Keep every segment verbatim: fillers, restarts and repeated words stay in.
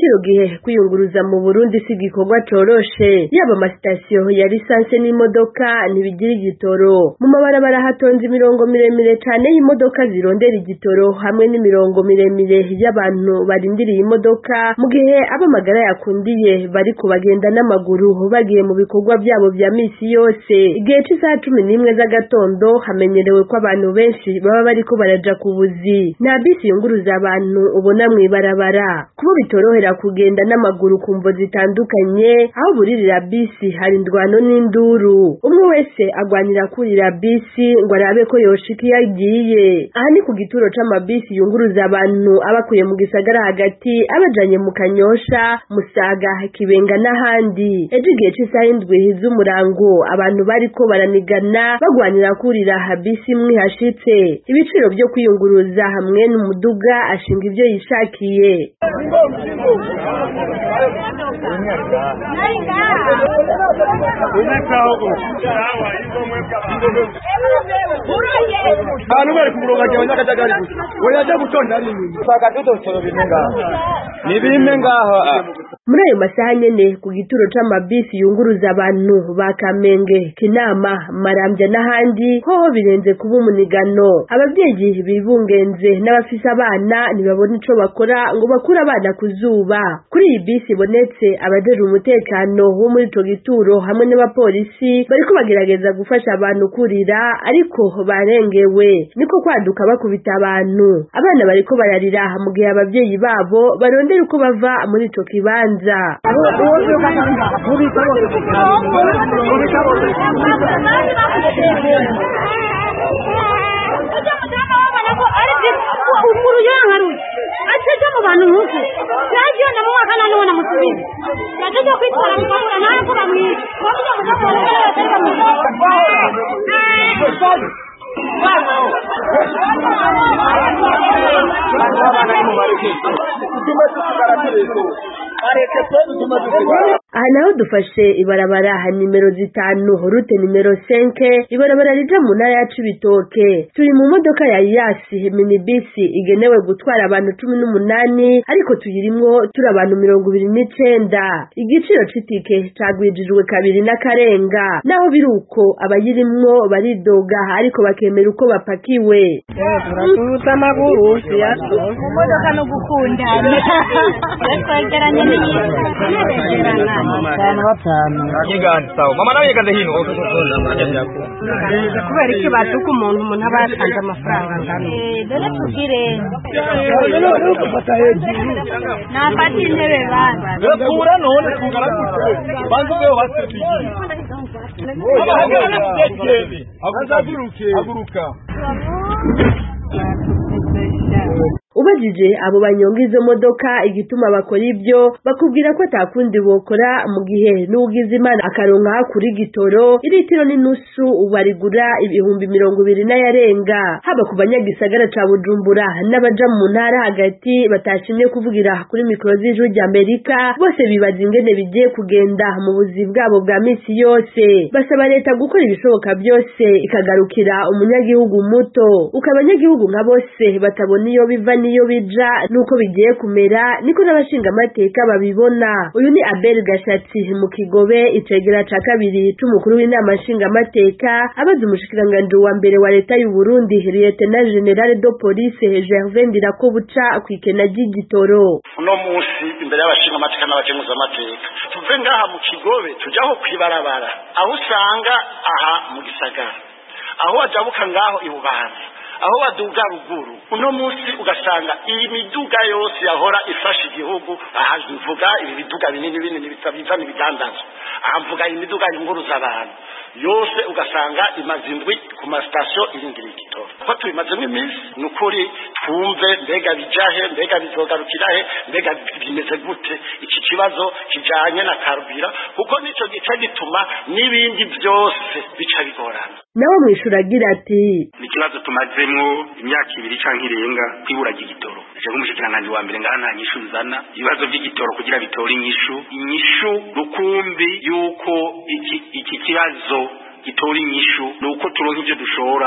kino gihe kwiyunguruza mu Burundi si igikorwa coroshe, yaba amasitasiyo ya lisanse n'imodoka ntibigira igitoro. Mu mabarabara hatonze imirongo miremire cane y'imodoka zirondera igitoro hamwe n'imirongo miremire y'abantu barindiriye imodoka, mu gihe ab'amagara yakundiye bariko bagenda n'amaguru bagiye mu bikorwa vyabo vya misi yose. Igihe c'isaha cumi n'imwe z'agatondo hamenyerewe ko abantu benshi baba bariko baraja ku buzi. Nta bisi yunguruza abantu ubona mw'ibarabara, kubo bitorohera kugenda n'amaguru ku mvo zitandukanye. Aho buririra bisi hari indwano n'induru, umwe wese agwanira kurira bisi ngo arabe ko yoshika iyo agiye. Aha ni ku gituro c'amabisi yunguruza abantu abakuye mu gisagara hagati abajanye mu Kanyosha, Musaga, Kibenga n'ahandi. Ejo igihe c'isaha indwi z'umurango abantu bariko baranigana bagwanira kurira bisi imwe hashitse. Ibiciro vyo kwiyunguruza hamwe n'umuduga ashinga ivyo yishakiye. Abantu bari kumuronga cyane akajagari oyaje gutonda nini saka dutosoro bimenga ni bimengaho. Muri ayo masaha nyene ku gituro c'amabisi yunguruza abantu ba Kamenge, Kinama, Marambya n'ahandi hoho birenze kuba umunigano. Abavyeyi bibungenze n'abafise abana ntibabona ico bakora ngo bakura abana ku zuba. Kuri iyi bisi ibonetse abajejwe umutekano wo muri ico gituro hamwe n'abapolisi bariko bagerageza gufasha abantu kurira, ariko barengewe niko kwaduka bakubita abantu. Abana bariko bararira mu gihe abavyeyi babo barondera uko bava muri ico kibanza. Aha naho dufashe ibarabara nimero zitanu rute nimero cinque, ibarabara rija mu ntara ya Cibitoke. Turi mu modoka ya Yasi minibisi igenewe gutwara abantu cumi n'umunani, ariko tuyirimwo turi abantu mirongo ibiri n'icenda. Igiciro c'itike cagwijijwe kabiri n'akarenga, naho biruko abayirimwo baridoga ariko bakemera uko bapakiwe. Turatuza amaguru siyaso mu modoka no gukundana yakogeranye n'iyindi Mama batanu. Yigandi sawa. Mama nawe yigande hino. Kubera iki batuka umuntu umuntu abatanze amafaranga ngano. Eh, dore tugire. Nafata intebe bana. Kura none kugara gute. Bantu beho basebiji. Mama hagera n'ekebe. Aguruke. Aguruka. Ubajije abo banyonga izo modoka igituma bakora ibyo, bakubwira ko atakundi bokora mu gihe n'ugize Imana akaronka kuri gitoro iritiro n'inusu ubarigura ibihumbi mirongo ibiri n'ayarenga. Haba ku banyagisagara ca Bujumbura n'abaja mu ntara hagati batashimye kuvugira kuri mikoro z'ijwi ry'Amerika, bose bibaza ingene bigiye kugenda mu buzi bwabo bwa misi yose. Basaba leta gukora ibishoboka byose ikagarukira umunyagihugu muto, uko abanyagihugu nka bose batabona iyo biva niyo bija nuko bigiye kumera, niko n'abashinga amateka babibona. Uyu ni Abel Gashatsi mu Kigobe, icegera ca kabiri c'umukuru w'inama nshinga amateka, abaza umushikiranganje wa mbere wa leta y'u Burundi Lieutenant General de Police Gervais Ndirakobuca kwikena ry'igitoro. Uno musi imbere y'abashinga amateka n'abakenguza amateka tuve ngaha mu Kigobe tujaho kwibarabara, aho usanga aha mu gisagara, aho wajabuka ngaho ibubanza, aho baduga ruguru. Uno musi ugasanga iyi miduga yose yahora ifasha igihugu, aha mvuga ibi biduga binini binini bisabiza n'ibidandazo, aha mvuga imiduga yunguruza abantu yose ugasanga imazindwi ku mastation iringira igitoro. Ko tubimazemo iminsi nukuri twumve mbega bijahe, mbega bizogarukirahe, mbega bimeze gute iki kibazo kijanye na karubira, kuko nico gice gituma n'ibindi byose bica bigorana. Nawe mwishura agira ati ni kibazo tumazemwo imyaka ibiri canke irenga kwibura ry'igitoro. Je nk'umushikiranganje wa mbere ngaha nta nyishu nzana ibibazo by'igitoro kugira bitore inyishu inyishu rukumbi yuko iki iki kibazo gitora inyishu nuko turonka ivyo dushora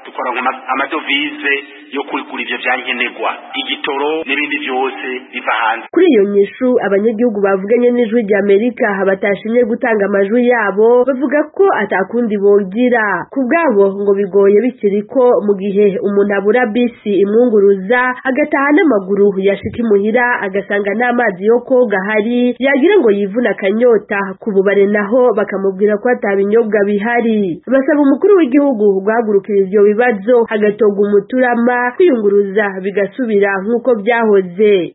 tukaronka amadovize yo kurikura ivyo vyankenerwa igitoro n'ibindi vyose biva hanze. Kuri iyo nyishu abanyagihugu bavuganye n'ijwi rya Amerika batashimye gutanga amajwi yabo bavuga ko atakundi bogira ku bwabo ngo bigoye bikiriko mu gihe umuntu abura bisi imwunguruza agataha n'amaguru yashika imuhira agasanga n'amazi yo koga hari yagira ngo yivuna akanyota ku bubare naho bakamubwira ko atabinyobwa bihari. Basaba umukuru w'igihugu guhagurukira ivyo bibazo hagatoga umuturama kwiyunguruza bigasubira nk'uko byahoze.